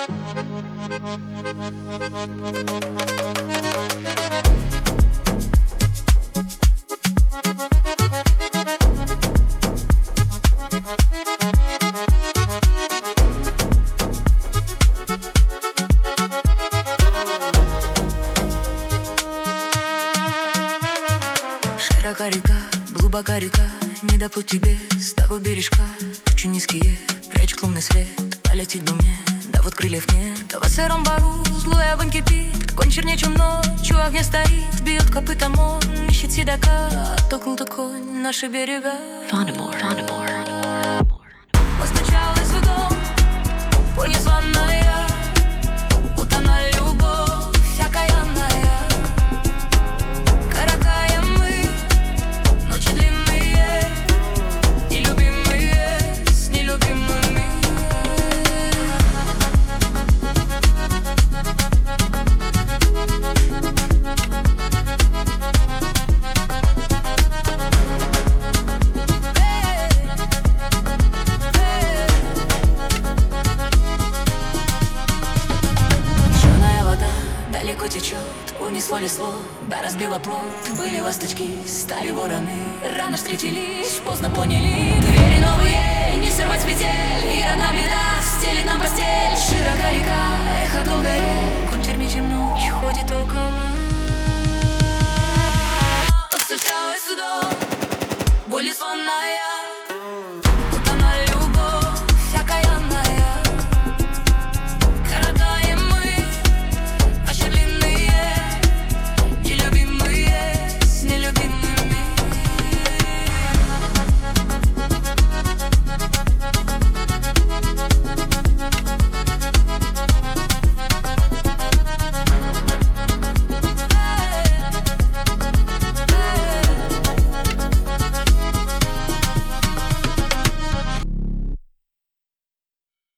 Широка река, глубока река, не до пути без того бережка. Тучи низкие, прячет лунный свет, полететь бы мне, да вот крыльев нет. В сером бару злой огонь кипит, конь чернее, чем ночь, у огня стоит, бьет копытом он, ищет седока, толкнут конь наши берега. Постучалась в дом, незваная, утонула любовь окаянная. Коротаем мы ночи длинные, нелюбимые с нелюбимыми. Далеко течет, унесло лесло, да разбило плод. Были ласточки, стали вороны, рано встретились, поздно поняли. Двери новые, не сорвать с петель, и одна беда стелит нам постель.